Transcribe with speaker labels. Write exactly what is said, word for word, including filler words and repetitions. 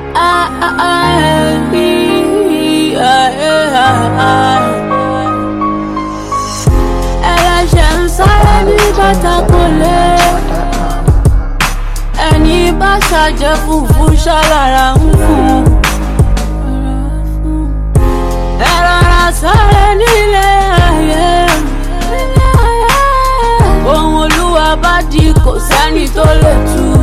Speaker 1: Ah, ah, ah, eh, ah, eh, ah, ah. Elle j'aime ça, elle n'y va ta coller. Elle n'y va ça, je vous vous chalala. Elle a ça, elle n'y est. Bon, on lui a pas dit qu'on s'en est tout le tout.